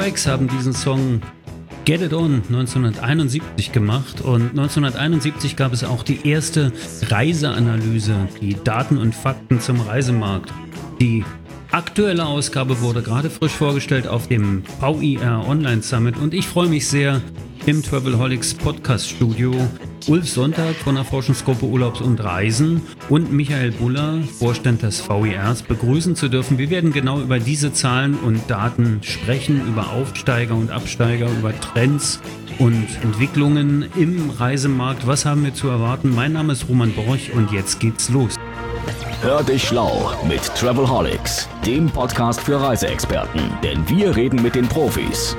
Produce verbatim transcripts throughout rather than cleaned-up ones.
T-Rex haben diesen Song Get It On neunzehnhunderteinundsiebzig gemacht und neunzehnhunderteinundsiebzig gab es auch die erste Reiseanalyse, die Daten und Fakten zum Reisemarkt. Die aktuelle Ausgabe wurde gerade frisch vorgestellt auf dem V I R Online Summit und ich freue mich sehr, im Travelholics Podcast Studio Ulf Sonntag von der Forschungsgruppe Urlaubs und Reisen und Michael Buller, Vorstand des V I Rs, begrüßen zu dürfen. Wir werden genau über diese Zahlen und Daten sprechen, über Aufsteiger und Absteiger, über Trends und Entwicklungen im Reisemarkt. Was haben wir zu erwarten? Mein Name ist Roman Borch und jetzt geht's los. Hör dich schlau mit Travelholics, dem Podcast für Reiseexperten, denn wir reden mit den Profis.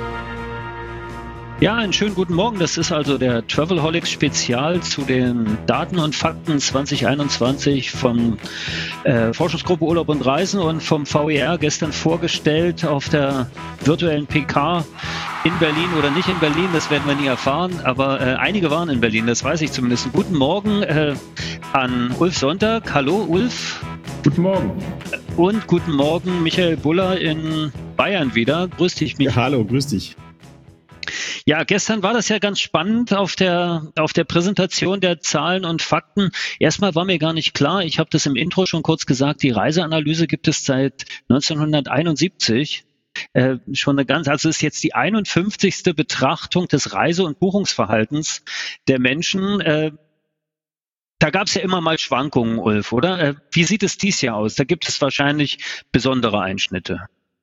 Ja, einen schönen guten Morgen. Das ist also der Travelholics Spezial zu den Daten und Fakten zwanzig einundzwanzig von äh, Forschungsgruppe Urlaub und Reisen und vom V I R gestern vorgestellt auf der virtuellen P K in Berlin oder nicht in Berlin, das werden wir nie erfahren, aber äh, einige waren in Berlin, das weiß ich zumindest. Guten Morgen äh, an Ulf Sonntag. Hallo Ulf. Guten Morgen. Und guten Morgen Michael Buller in Bayern wieder. Grüß dich, Michael. Ja, hallo, grüß dich. Ja, gestern war das ja ganz spannend auf der auf der Präsentation der Zahlen und Fakten. Erstmal war mir gar nicht klar, ich habe das im Intro schon kurz gesagt, die Reiseanalyse gibt es seit neunzehnhunderteinundsiebzig. Äh, schon eine ganz, also ist jetzt die einundfünfzigste Betrachtung des Reise- und Buchungsverhaltens der Menschen. Äh, da gab es ja immer mal Schwankungen, Ulf, oder? Äh, wie sieht es dies Jahr aus? Da gibt es wahrscheinlich besondere Einschnitte.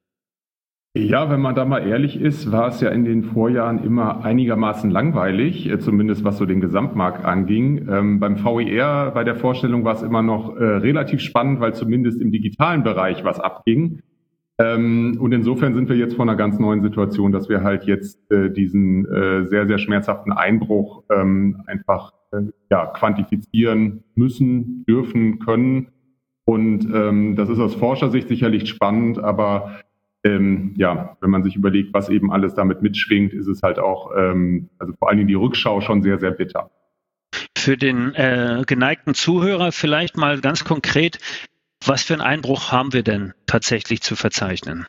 Ja, wenn man da mal ehrlich ist, war es ja in den Vorjahren immer einigermaßen langweilig, zumindest was so den Gesamtmarkt anging. Ähm, beim V I R, bei der Vorstellung war es immer noch äh, relativ spannend, weil zumindest im digitalen Bereich was abging. Ähm, und insofern sind wir jetzt vor einer ganz neuen Situation, dass wir halt jetzt äh, diesen äh, sehr, sehr schmerzhaften Einbruch ähm, einfach äh, ja, quantifizieren müssen, dürfen, können. Und ähm, das ist aus Forschersicht sicherlich spannend, aber Ähm, ja, wenn man sich überlegt, was eben alles damit mitschwingt, ist es halt auch, ähm, also vor allen Dingen die Rückschau schon sehr, sehr bitter. Für den äh, geneigten Zuhörer vielleicht mal ganz konkret, was für einen Einbruch haben wir denn tatsächlich zu verzeichnen?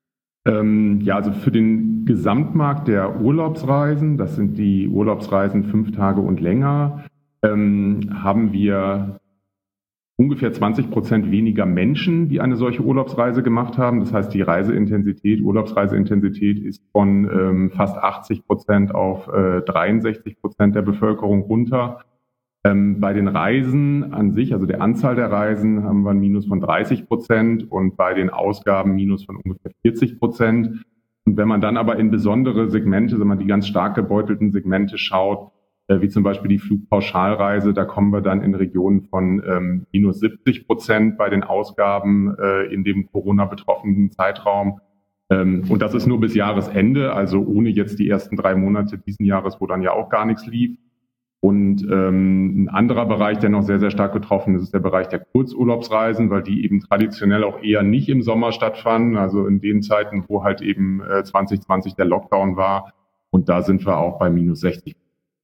Ähm, ja, also für den Gesamtmarkt der Urlaubsreisen, das sind die Urlaubsreisen fünf Tage und länger, ähm, haben wir ungefähr zwanzig Prozent weniger Menschen, die eine solche Urlaubsreise gemacht haben. Das heißt, die Reiseintensität, Urlaubsreiseintensität ist von ähm, fast achtzig Prozent auf äh, dreiundsechzig Prozent der Bevölkerung runter. Ähm, bei den Reisen an sich, also der Anzahl der Reisen, haben wir ein Minus von dreißig Prozent und bei den Ausgaben ein Minus von ungefähr vierzig Prozent. Und wenn man dann aber in besondere Segmente, wenn man die ganz stark gebeutelten Segmente schaut, wie zum Beispiel die Flugpauschalreise, da kommen wir dann in Regionen von ähm, minus siebzig Prozent bei den Ausgaben äh, in dem Corona-betroffenen Zeitraum. Ähm, und das ist nur bis Jahresende, also ohne jetzt die ersten drei Monate diesen Jahres, wo dann ja auch gar nichts lief. Und ähm, ein anderer Bereich, der noch sehr, sehr stark betroffen ist, ist der Bereich der Kurzurlaubsreisen, weil die eben traditionell auch eher nicht im Sommer stattfanden, also in den Zeiten, wo halt eben äh, zwanzig zwanzig der Lockdown war. Und da sind wir auch bei minus sechzig.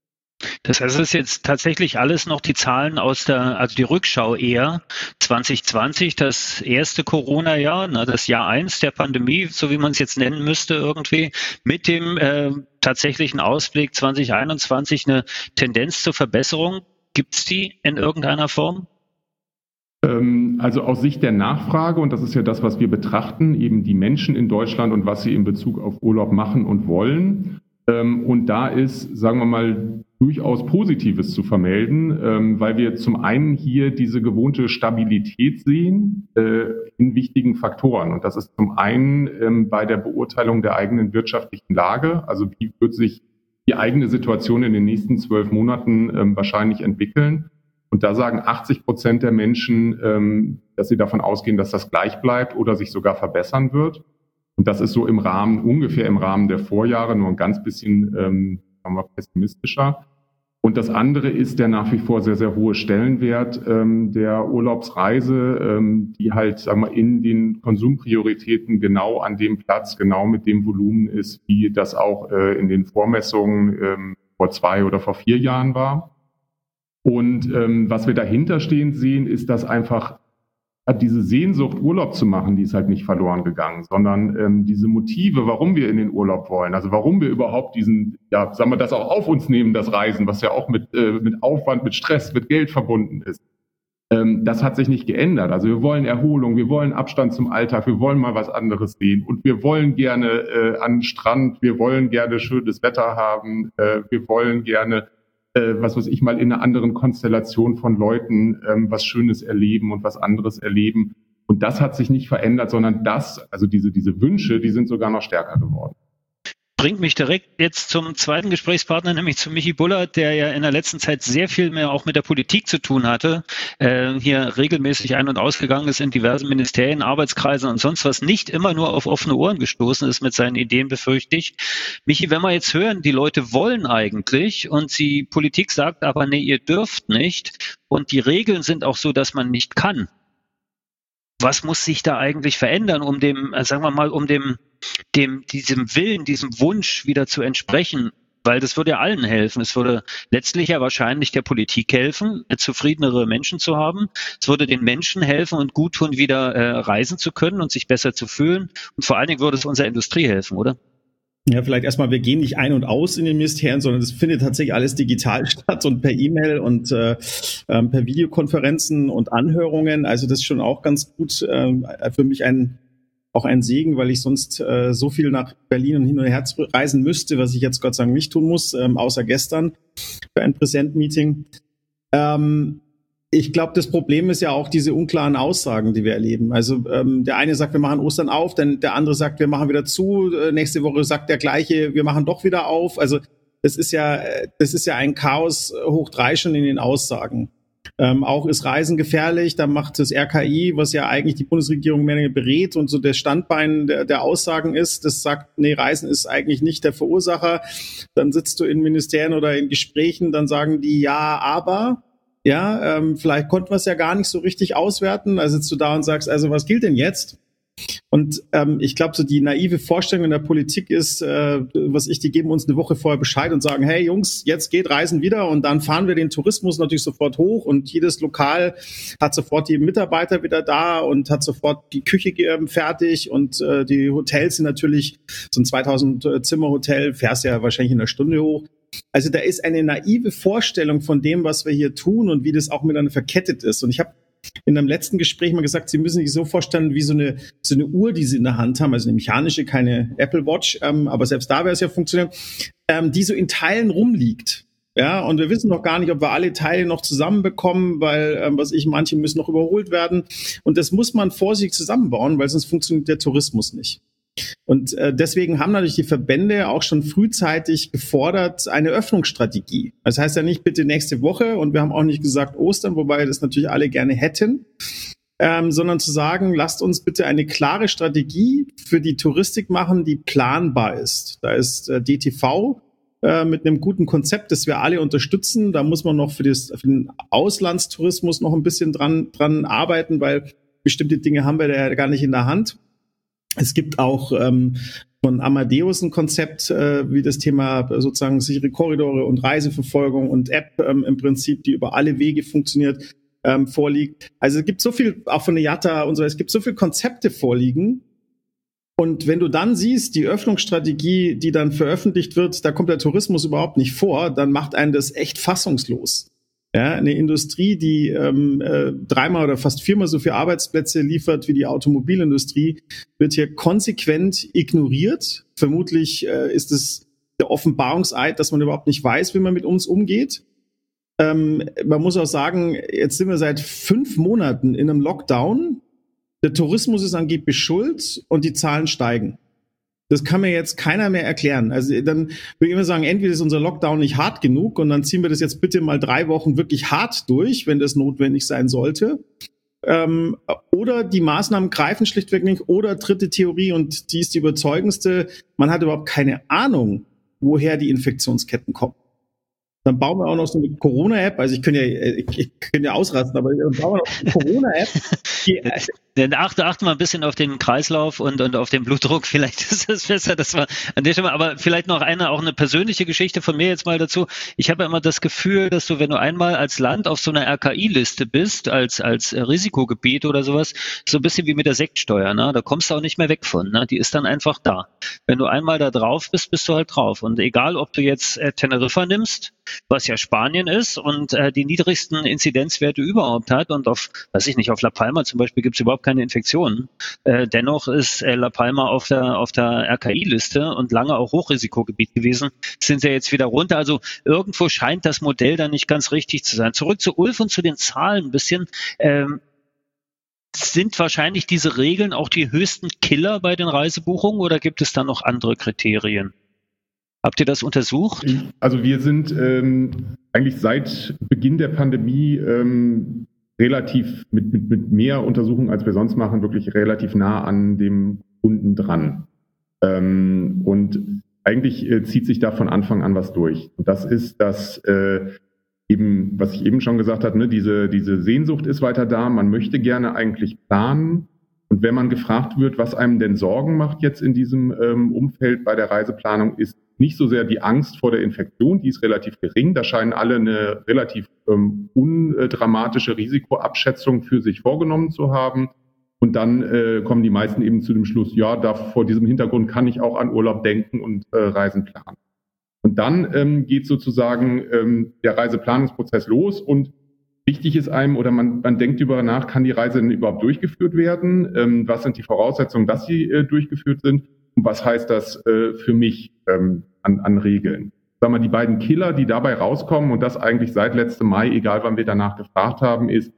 Das heißt, es ist jetzt tatsächlich alles noch die Zahlen aus der, also die Rückschau eher. zwanzig zwanzig, das erste Corona-Jahr, na, das Jahr eins der Pandemie, so wie man es jetzt nennen müsste irgendwie, mit dem äh, tatsächlichen Ausblick zwanzig einundzwanzig eine Tendenz zur Verbesserung. Gibt es die in irgendeiner Form? Also aus Sicht der Nachfrage, und das ist ja das, was wir betrachten, eben die Menschen in Deutschland und was sie in Bezug auf Urlaub machen und wollen. Und da ist, sagen wir mal, durchaus Positives zu vermelden, weil wir zum einen hier diese gewohnte Stabilität sehen in wichtigen Faktoren. Und das ist zum einen bei der Beurteilung der eigenen wirtschaftlichen Lage, also wie wird sich die eigene Situation in den nächsten zwölf Monaten wahrscheinlich entwickeln. Und da sagen achtzig Prozent der Menschen, dass sie davon ausgehen, dass das gleich bleibt oder sich sogar verbessern wird. Und das ist so im Rahmen, ungefähr im Rahmen der Vorjahre, nur ein ganz bisschen ähm, sagen wir, pessimistischer. Und das andere ist der nach wie vor sehr, sehr hohe Stellenwert ähm, der Urlaubsreise, ähm, die halt, sagen wir, in den Konsumprioritäten genau an dem Platz, genau mit dem Volumen ist, wie das auch äh, in den Vormessungen ähm, vor zwei oder vor vier Jahren war. Und ähm, was wir dahinter stehen sehen, ist, dass einfach hat diese Sehnsucht, Urlaub zu machen, die ist halt nicht verloren gegangen, sondern ähm, diese Motive, warum wir in den Urlaub wollen, also warum wir überhaupt diesen, ja, sagen wir, das auch auf uns nehmen, das Reisen, was ja auch mit, äh, mit Aufwand, mit Stress, mit Geld verbunden ist. Ähm, das hat sich nicht geändert. Also wir wollen Erholung, wir wollen Abstand zum Alltag, wir wollen mal was anderes sehen und wir wollen gerne äh, an den Strand, wir wollen gerne schönes Wetter haben, äh, wir wollen gerne Äh, was weiß ich, mal in einer anderen Konstellation von Leuten ähm, was Schönes erleben und was anderes erleben. Und das hat sich nicht verändert, sondern das, also diese, diese Wünsche, die sind sogar noch stärker geworden. Bringt mich direkt jetzt zum zweiten Gesprächspartner, nämlich zu Michi Bullard, der ja in der letzten Zeit sehr viel mehr auch mit der Politik zu tun hatte, äh, hier regelmäßig ein- und ausgegangen ist in diversen Ministerien, Arbeitskreisen und sonst was, nicht immer nur auf offene Ohren gestoßen ist mit seinen Ideen, befürchte ich. Michi, wenn wir jetzt hören, die Leute wollen eigentlich und die Politik sagt aber, nee, ihr dürft nicht und die Regeln sind auch so, dass man nicht kann. Was muss sich da eigentlich verändern, um dem, sagen wir mal, um dem dem, diesem Willen, diesem Wunsch wieder zu entsprechen? Weil das würde ja allen helfen. Es würde letztlich ja wahrscheinlich der Politik helfen, zufriedenere Menschen zu haben. Es würde den Menschen helfen und gut tun, wieder äh, reisen zu können und sich besser zu fühlen. Und vor allen Dingen würde es unserer Industrie helfen, oder? Ja, vielleicht erstmal, wir gehen nicht ein und aus in den Ministerien, sondern es findet tatsächlich alles digital statt und per E-Mail und äh, per Videokonferenzen und Anhörungen. Also das ist schon auch ganz gut, äh, für mich ein auch ein Segen, weil ich sonst äh, so viel nach Berlin und hin und her reisen müsste, was ich jetzt Gott sei Dank nicht tun muss, ähm, außer gestern für ein Präsentmeeting. Ähm, ich glaube, das Problem ist ja auch diese unklaren Aussagen, die wir erleben. Also ähm, der eine sagt, wir machen Ostern auf, dann der andere sagt, wir machen wieder zu. Äh, nächste Woche sagt der gleiche, wir machen doch wieder auf. Also das ist ja, das ist ja ein Chaos hoch drei schon in den Aussagen. Ähm, auch ist Reisen gefährlich, da macht das R K I, was ja eigentlich die Bundesregierung mehr berät und so der Standbein der, der Aussagen ist, das sagt, nee, Reisen ist eigentlich nicht der Verursacher. Dann sitzt du in Ministerien oder in Gesprächen, dann sagen die, ja, aber, ja, ähm, vielleicht konnten wir es ja gar nicht so richtig auswerten. Also sitzt du da und sagst, also was gilt denn jetzt? Und ähm, ich glaube, so die naive Vorstellung in der Politik ist, äh, was ich, die geben uns eine Woche vorher Bescheid und sagen, hey Jungs, jetzt geht Reisen wieder und dann fahren wir den Tourismus natürlich sofort hoch und jedes Lokal hat sofort die Mitarbeiter wieder da und hat sofort die Küche äh, fertig und äh, die Hotels sind natürlich, so ein zweitausend Zimmer Hotel, fährst ja wahrscheinlich in einer Stunde hoch. Also da ist eine naive Vorstellung von dem, was wir hier tun und wie das auch miteinander verkettet ist. Und ich habe in einem letzten Gespräch mal gesagt, Sie müssen sich so vorstellen, wie so eine so eine Uhr, die Sie in der Hand haben, also eine mechanische, keine Apple Watch, ähm, aber selbst da wäre es ja funktionieren, ähm, die so in Teilen rumliegt. Ja, und wir wissen noch gar nicht, ob wir alle Teile noch zusammenbekommen, weil, ähm, was ich, manche müssen noch überholt werden. Und das muss man vorsichtig zusammenbauen, weil sonst funktioniert der Tourismus nicht. Und äh, deswegen haben natürlich die Verbände auch schon frühzeitig gefordert, eine Öffnungsstrategie. Das heißt ja nicht bitte nächste Woche und wir haben auch nicht gesagt Ostern, wobei das natürlich alle gerne hätten, ähm, sondern zu sagen, lasst uns bitte eine klare Strategie für die Touristik machen, die planbar ist. Da ist äh, D T V äh, mit einem guten Konzept, das wir alle unterstützen. Da muss man noch für, das, für den Auslandstourismus noch ein bisschen dran, dran arbeiten, weil bestimmte Dinge haben wir da ja gar nicht in der Hand. Es gibt auch ähm, von Amadeus ein Konzept, äh, wie das Thema sozusagen sichere Korridore und Reiseverfolgung und App ähm, im Prinzip, die über alle Wege funktioniert, ähm, vorliegt. Also es gibt so viel, auch von der I A T A und so, es gibt so viele Konzepte vorliegen. Und wenn du dann siehst, die Öffnungsstrategie, die dann veröffentlicht wird, da kommt der Tourismus überhaupt nicht vor, dann macht einen das echt fassungslos. Ja, eine Industrie, die ähm, äh, dreimal oder fast viermal so viele Arbeitsplätze liefert wie die Automobilindustrie, wird hier konsequent ignoriert. Vermutlich äh, ist es der Offenbarungseid, dass man überhaupt nicht weiß, wie man mit uns umgeht. Ähm, man muss auch sagen, jetzt sind wir seit fünf Monaten in einem Lockdown. Der Tourismus ist angeblich schuld und die Zahlen steigen. Das kann mir jetzt keiner mehr erklären. Also dann würde ich immer sagen, entweder ist unser Lockdown nicht hart genug und dann ziehen wir das jetzt bitte mal drei Wochen wirklich hart durch, wenn das notwendig sein sollte. Ähm, oder die Maßnahmen greifen schlichtweg nicht. Oder dritte Theorie, und die ist die überzeugendste, man hat überhaupt keine Ahnung, woher die Infektionsketten kommen. Dann bauen wir auch noch so eine Corona-App, also ich könnte ja, ich könnte ja ausrasten, aber dann bauen wir noch eine Corona-App. Die, Dann achte, achte mal ein bisschen auf den Kreislauf und, und auf den Blutdruck. Vielleicht ist es besser, dass wir an der Stelle, aber vielleicht noch eine, auch eine persönliche Geschichte von mir jetzt mal dazu. Ich habe ja immer das Gefühl, dass du, wenn du einmal als Land auf so einer R K I-Liste bist, als, als Risikogebiet oder sowas, so ein bisschen wie mit der Sektsteuer, ne? Da kommst du auch nicht mehr weg von, ne? Die ist dann einfach da. Wenn du einmal da drauf bist, bist du halt drauf. Und egal, ob du jetzt äh, Teneriffa nimmst, was ja Spanien ist und äh, die niedrigsten Inzidenzwerte überhaupt hat und auf, weiß ich nicht, auf La Palma zum Beispiel gibt es überhaupt keine Infektionen. Äh, dennoch ist äh, La Palma auf der auf der R K I-Liste und lange auch Hochrisikogebiet gewesen, sind sie jetzt wieder runter. Also irgendwo scheint das Modell dann nicht ganz richtig zu sein. Zurück zu Ulf und zu den Zahlen ein bisschen. Ähm, sind wahrscheinlich diese Regeln auch die höchsten Killer bei den Reisebuchungen oder gibt es da noch andere Kriterien? Habt ihr das untersucht? Also wir sind ähm, eigentlich seit Beginn der Pandemie ähm, relativ mit, mit, mit mehr Untersuchungen, als wir sonst machen, wirklich relativ nah an dem Kunden dran. Ähm, und eigentlich äh, zieht sich da von Anfang an was durch. Und das ist, dass äh, eben, was ich eben schon gesagt habe, ne, diese, diese Sehnsucht ist weiter da. Man möchte gerne eigentlich planen. Und wenn man gefragt wird, was einem denn Sorgen macht jetzt in diesem ähm, Umfeld bei der Reiseplanung, ist nicht so sehr die Angst vor der Infektion, die ist relativ gering. Da scheinen alle eine relativ ähm, undramatische Risikoabschätzung für sich vorgenommen zu haben. Und dann äh, kommen die meisten eben zu dem Schluss, ja, da vor diesem Hintergrund kann ich auch an Urlaub denken und äh, Reisen planen. Und dann ähm, geht sozusagen ähm, der Reiseplanungsprozess los und wichtig ist einem, oder man, man denkt darüber nach, kann die Reise denn überhaupt durchgeführt werden? Ähm, was sind die Voraussetzungen, dass sie äh, durchgeführt sind? Und was heißt das äh, für mich ähm, an, an Regeln? Sagen wir, die beiden Killer, die dabei rauskommen, und das eigentlich seit letztem Mai, egal wann wir danach gefragt haben, ist,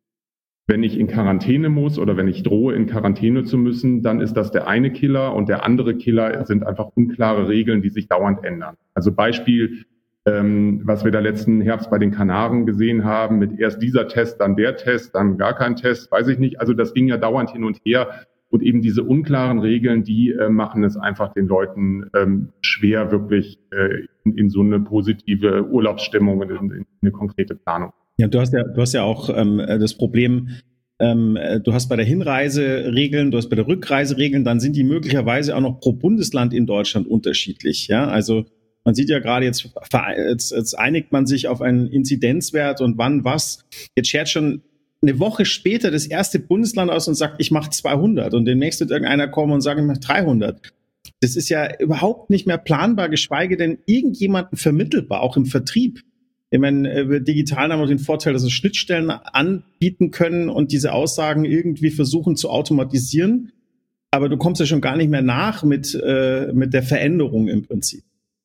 wenn ich in Quarantäne muss oder wenn ich drohe, in Quarantäne zu müssen, dann ist das der eine Killer, und der andere Killer sind einfach unklare Regeln, die sich dauernd ändern. Also Beispiel, ähm, was wir da letzten Herbst bei den Kanaren gesehen haben, mit erst dieser Test, dann der Test, dann gar kein Test, weiß ich nicht. Also das ging ja dauernd hin und her. Und eben diese unklaren Regeln, die äh, machen es einfach den Leuten ähm, schwer, wirklich äh, in, in so eine positive Urlaubsstimmung und in, in eine konkrete Planung. Ja, du hast ja, du hast ja auch ähm, das Problem, ähm, du hast bei der Hinreise Regeln, du hast bei der Rückreise Regeln, dann sind die möglicherweise auch noch pro Bundesland in Deutschland unterschiedlich. Ja, also man sieht ja gerade jetzt, jetzt, jetzt einigt man sich auf einen Inzidenzwert und wann was. Jetzt schert schon eine Woche später das erste Bundesland aus und sagt, ich mache zweihundert, und demnächst wird irgendeiner kommen und sagen, ich mache dreihundert. Das ist ja überhaupt nicht mehr planbar, geschweige denn irgendjemanden vermittelbar, auch im Vertrieb. Ich meine, wir Digitalen haben auch den Vorteil, dass wir Schnittstellen anbieten können und diese Aussagen irgendwie versuchen zu automatisieren. Aber du kommst ja schon gar nicht mehr nach mit, äh, mit der Veränderung im Prinzip.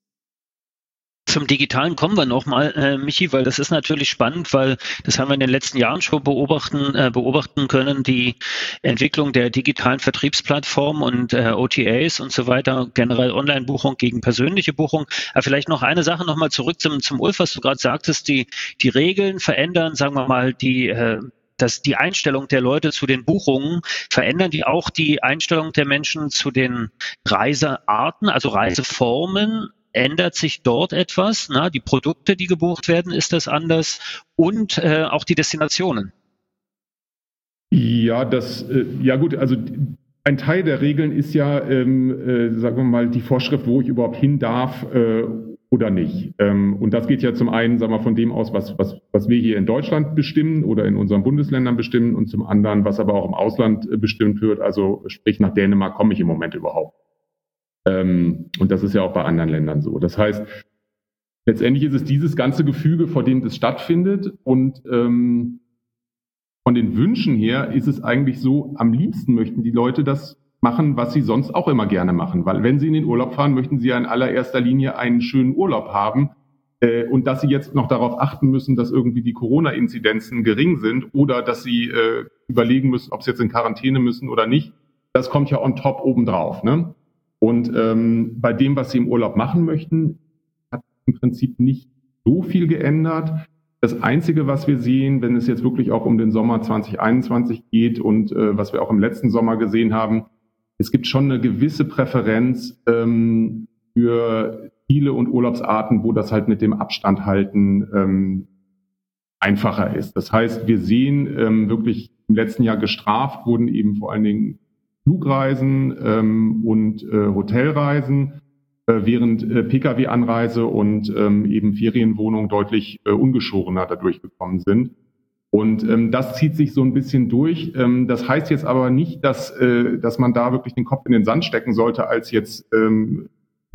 Zum Digitalen kommen wir nochmal, äh, Michi, weil das ist natürlich spannend, weil das haben wir in den letzten Jahren schon beobachten, äh, beobachten können, die Entwicklung der digitalen Vertriebsplattformen und äh, O T As und so weiter, generell Online-Buchung gegen persönliche Buchung. Aber vielleicht noch eine Sache nochmal zurück zum, zum Ulf, was du gerade sagtest, die, die Regeln verändern, sagen wir mal, die äh, dass die Einstellung der Leute zu den Buchungen, verändern die auch die Einstellung der Menschen zu den Reisearten, also Reiseformen? Ändert sich dort etwas? Na, die Produkte, die gebucht werden, ist das anders? Und äh, auch die Destinationen? Ja, das, äh, ja gut, also ein Teil der Regeln ist ja, ähm, äh, sagen wir mal, die Vorschrift, wo ich überhaupt hin darf äh, oder nicht. Ähm, und das geht ja zum einen, sagen wir, von dem aus, was, was, was wir hier in Deutschland bestimmen oder in unseren Bundesländern bestimmen, und zum anderen, was aber auch im Ausland äh, bestimmt wird. Also sprich, nach Dänemark komme ich im Moment überhaupt. Ähm, und das ist ja auch bei anderen Ländern so. Das heißt, letztendlich ist es dieses ganze Gefüge, vor dem das stattfindet. Und ähm, von den Wünschen her ist es eigentlich so, am liebsten möchten die Leute das machen, was sie sonst auch immer gerne machen. Weil wenn sie in den Urlaub fahren, möchten sie ja in allererster Linie einen schönen Urlaub haben. Äh, und dass sie jetzt noch darauf achten müssen, dass irgendwie die Corona-Inzidenzen gering sind oder dass sie äh, überlegen müssen, ob sie jetzt in Quarantäne müssen oder nicht, das kommt ja on top obendrauf, ne? Und ähm, bei dem, was sie im Urlaub machen möchten, hat im Prinzip nicht so viel geändert. Das Einzige, was wir sehen, wenn es jetzt wirklich auch um den Sommer zwanzig einundzwanzig geht und äh, was wir auch im letzten Sommer gesehen haben, es gibt schon eine gewisse Präferenz ähm, für Ziele und Urlaubsarten, wo das halt mit dem Abstand halten ähm, einfacher ist. Das heißt, wir sehen ähm, wirklich im letzten Jahr gestraft wurden eben vor allen Dingen Flugreisen ähm, und äh, Hotelreisen, äh, während äh, Pkw-Anreise und ähm, eben Ferienwohnungen deutlich äh, ungeschorener dadurch gekommen sind. Und ähm, das zieht sich so ein bisschen durch. Ähm, das heißt jetzt aber nicht, dass, äh, dass man da wirklich den Kopf in den Sand stecken sollte als jetzt ähm,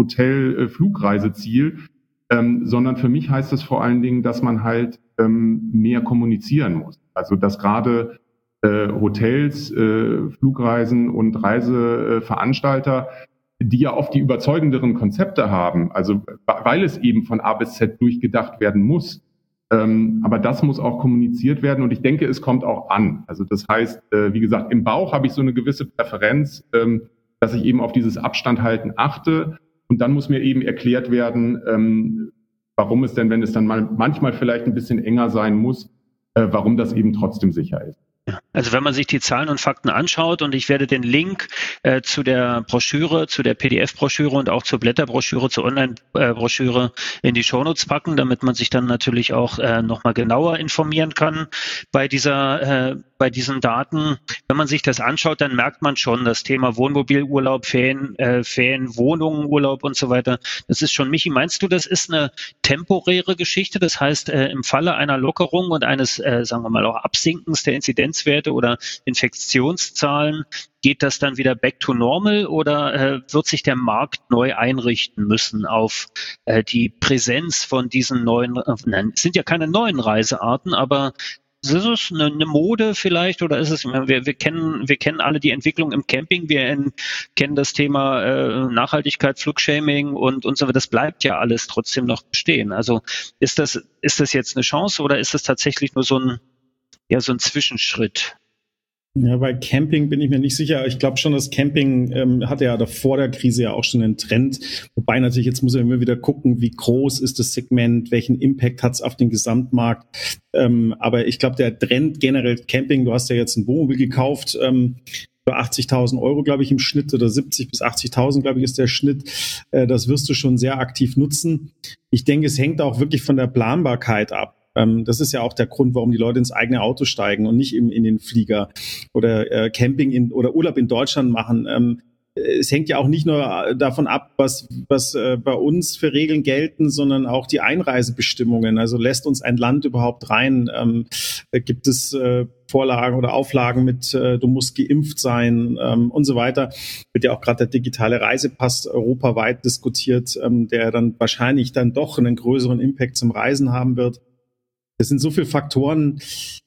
Hotel-Flugreiseziel, ähm, sondern für mich heißt es vor allen Dingen, dass man halt ähm, mehr kommunizieren muss. Also dass gerade äh, Hotels, äh, Flugreisen und Reiseveranstalter, die ja oft die überzeugenderen Konzepte haben, also weil es eben von A bis Z durchgedacht werden muss, Ähm, aber das muss auch kommuniziert werden und ich denke, es kommt auch an. Also das heißt, äh, wie gesagt, im Bauch habe ich so eine gewisse Präferenz, ähm, dass ich eben auf dieses Abstandhalten achte und dann muss mir eben erklärt werden, ähm, warum es denn, wenn es dann mal manchmal vielleicht ein bisschen enger sein muss, äh, warum das eben trotzdem sicher ist. Also wenn man sich die Zahlen und Fakten anschaut und ich werde den Link äh, zu der Broschüre, zu der P D F-Broschüre und auch zur Blätterbroschüre, zur Online-Broschüre in die Shownotes packen, damit man sich dann natürlich auch äh, nochmal genauer informieren kann bei dieser, äh, bei diesen Daten. Wenn man sich das anschaut, dann merkt man schon, das Thema Wohnmobilurlaub, Ferien, äh, Ferien, Wohnungen, Urlaub und so weiter. Das ist schon, Michi, meinst du, das ist eine temporäre Geschichte? Das heißt, äh, im Falle einer Lockerung und eines, äh, sagen wir mal, auch Absinkens der Inzidenzwerte oder Infektionszahlen, geht das dann wieder back to normal oder äh, wird sich der Markt neu einrichten müssen auf äh, die Präsenz von diesen neuen, äh, nein, es sind ja keine neuen Reisearten, aber ist es eine, eine Mode vielleicht oder ist es, wir, wir kennen, wir kennen alle die Entwicklung im Camping, wir in, kennen das Thema äh, Nachhaltigkeit, Flugshaming und, und so weiter, das bleibt ja alles trotzdem noch bestehen. Also ist das, ist das jetzt eine Chance oder ist das tatsächlich nur so ein, ja, so ein Zwischenschritt? Ja, bei Camping bin ich mir nicht sicher. Ich glaube schon, dass Camping ähm, hatte ja vor der Krise ja auch schon einen Trend. Wobei natürlich, jetzt muss man immer wieder gucken, wie groß ist das Segment, welchen Impact hat es auf den Gesamtmarkt. Ähm, aber ich glaube, der Trend generell Camping, du hast ja jetzt ein Wohnmobil gekauft, ähm, für achtzigtausend Euro, glaube ich, im Schnitt oder siebzig bis achtzigtausend, glaube ich, ist der Schnitt. Äh, das wirst du schon sehr aktiv nutzen. Ich denke, es hängt auch wirklich von der Planbarkeit ab. Das ist ja auch der Grund, warum die Leute ins eigene Auto steigen und nicht in, in den Flieger oder äh, Camping in, oder Urlaub in Deutschland machen. Ähm, es hängt ja auch nicht nur davon ab, was, was äh, bei uns für Regeln gelten, sondern auch die Einreisebestimmungen. Also lässt uns ein Land überhaupt rein? Ähm, gibt es äh, Vorlagen oder Auflagen mit, äh, du musst geimpft sein ähm, und so weiter. Wird ja auch gerade der digitale Reisepass europaweit diskutiert, ähm, der dann wahrscheinlich dann doch einen größeren Impact zum Reisen haben wird. Es sind so viele Faktoren.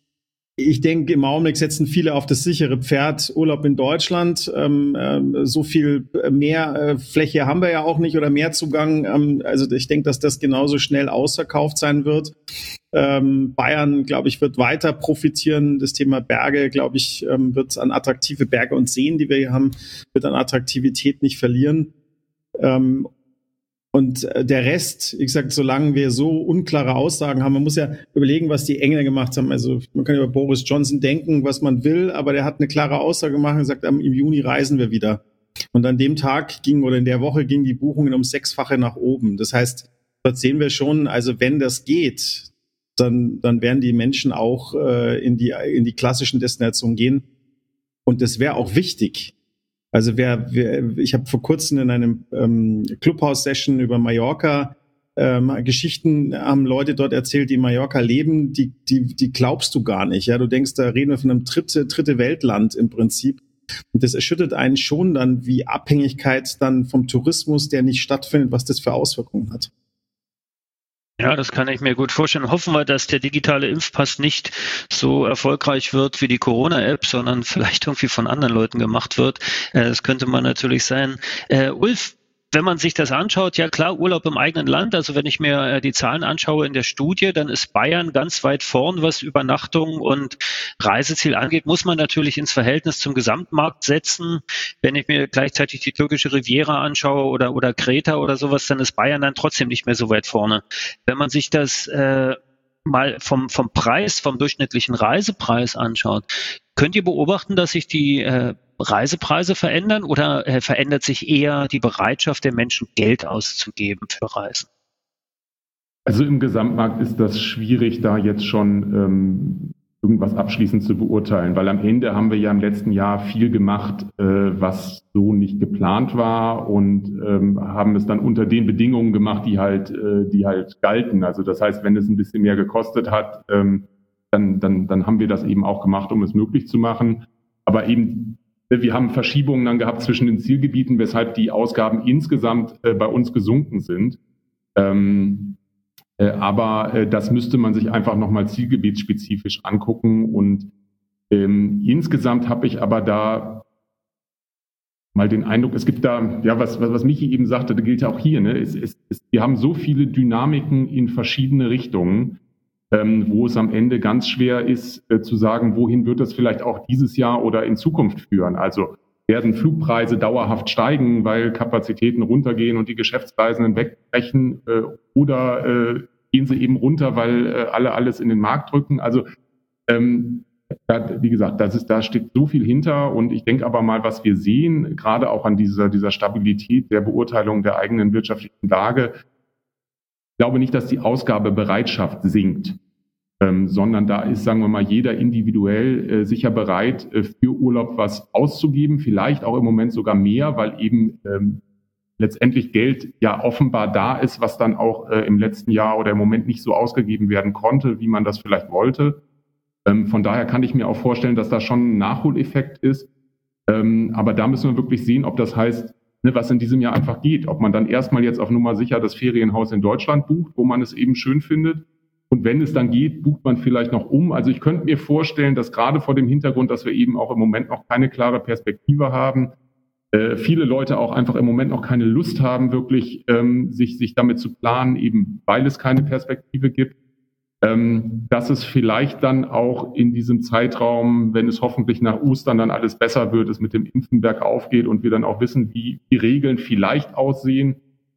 Ich denke, im Augenblick setzen viele auf das sichere Pferd Urlaub in Deutschland. Ähm, äh, so viel mehr äh, Fläche haben wir ja auch nicht oder mehr Zugang. Ähm, also ich denke, dass das genauso schnell ausverkauft sein wird. Ähm, Bayern, glaube ich, wird weiter profitieren. Das Thema Berge, glaube ich, ähm, wird an attraktive Berge und Seen, die wir hier haben, wird an Attraktivität nicht verlieren. Ähm, Und der Rest, wie gesagt, solange wir so unklare Aussagen haben, man muss ja überlegen, was die Engländer gemacht haben. Also man kann über Boris Johnson denken, was man will, aber der hat eine klare Aussage gemacht und gesagt, im Juni reisen wir wieder. Und an dem Tag ging oder in der Woche gingen die Buchungen um sechsfache nach oben. Das heißt, dort sehen wir schon, also wenn das geht, dann, dann werden die Menschen auch äh, in die, in die klassischen Destinationen gehen. Und das wäre auch wichtig. Also wer, wer ich habe vor kurzem in einem ähm, Clubhouse-Session über Mallorca ähm, Geschichten haben Leute dort erzählt, die in Mallorca leben, die die die glaubst du gar nicht. Ja, du denkst, da reden wir von einem dritte dritte Weltland im Prinzip. Und das erschüttert einen schon dann, wie Abhängigkeit dann vom Tourismus, der nicht stattfindet, was das für Auswirkungen hat. Ja, das kann ich mir gut vorstellen. Hoffen wir, dass der digitale Impfpass nicht so erfolgreich wird wie die Corona-App, sondern vielleicht irgendwie von anderen Leuten gemacht wird. Das könnte man natürlich sein. Äh, Ulf, wenn man sich das anschaut, ja klar, Urlaub im eigenen Land, also wenn ich mir äh, die Zahlen anschaue in der Studie, dann ist Bayern ganz weit vorn, was Übernachtung und Reiseziel angeht, muss man natürlich ins Verhältnis zum Gesamtmarkt setzen. Wenn ich mir gleichzeitig die türkische Riviera anschaue oder, oder Kreta oder sowas, dann ist Bayern dann trotzdem nicht mehr so weit vorne. Wenn man sich das äh, mal vom, vom Preis, vom durchschnittlichen Reisepreis anschaut, könnt ihr beobachten, dass sich die äh, Reisepreise verändern oder äh, verändert sich eher die Bereitschaft der Menschen, Geld auszugeben für Reisen? Also im Gesamtmarkt ist das schwierig, da jetzt schon ähm, irgendwas abschließend zu beurteilen, weil am Ende haben wir ja im letzten Jahr viel gemacht, äh, was so nicht geplant war und ähm, haben es dann unter den Bedingungen gemacht, die halt, äh, die halt galten. Also das heißt, wenn es ein bisschen mehr gekostet hat, ähm, dann, dann, dann haben wir das eben auch gemacht, um es möglich zu machen. Aber eben, wir haben Verschiebungen dann gehabt zwischen den Zielgebieten, weshalb die Ausgaben insgesamt äh, bei uns gesunken sind. Ähm, äh, aber äh, das müsste man sich einfach nochmal zielgebietsspezifisch angucken. Und ähm, insgesamt habe ich aber da mal den Eindruck, es gibt da, ja, was, was, was Michi eben sagte, das gilt ja auch hier, ne? Es, es, es, wir haben so viele Dynamiken in verschiedene Richtungen, ähm, wo es am Ende ganz schwer ist, äh, zu sagen, wohin wird das vielleicht auch dieses Jahr oder in Zukunft führen. Also werden Flugpreise dauerhaft steigen, weil Kapazitäten runtergehen und die Geschäftsreisenden wegbrechen, äh, oder äh, gehen sie eben runter, weil äh, alle alles in den Markt drücken. Also ähm, Da, wie gesagt, das ist, da steht so viel hinter und ich denke aber mal, was wir sehen, gerade auch an dieser, dieser Stabilität der Beurteilung der eigenen wirtschaftlichen Lage, ich glaube nicht, dass die Ausgabebereitschaft sinkt, ähm, sondern da ist, sagen wir mal, jeder individuell äh, sicher bereit, äh, für Urlaub was auszugeben, vielleicht auch im Moment sogar mehr, weil eben ähm, letztendlich Geld ja offenbar da ist, was dann auch äh, im letzten Jahr oder im Moment nicht so ausgegeben werden konnte, wie man das vielleicht wollte. Ähm, von daher kann ich mir auch vorstellen, dass da schon ein Nachholeffekt ist. Ähm, aber da müssen wir wirklich sehen, ob das heißt, ne, was in diesem Jahr einfach geht. Ob man dann erstmal jetzt auf Nummer sicher das Ferienhaus in Deutschland bucht, wo man es eben schön findet. Und wenn es dann geht, bucht man vielleicht noch um. Also ich könnte mir vorstellen, dass gerade vor dem Hintergrund, dass wir eben auch im Moment noch keine klare Perspektive haben, äh, viele Leute auch einfach im Moment noch keine Lust haben, wirklich ähm, sich, sich damit zu planen, eben weil es keine Perspektive gibt. Dass es vielleicht dann auch in diesem Zeitraum, wenn es hoffentlich nach Ostern dann alles besser wird, es mit dem Impfen bergauf geht und wir dann auch wissen, wie die Regeln vielleicht aussehen,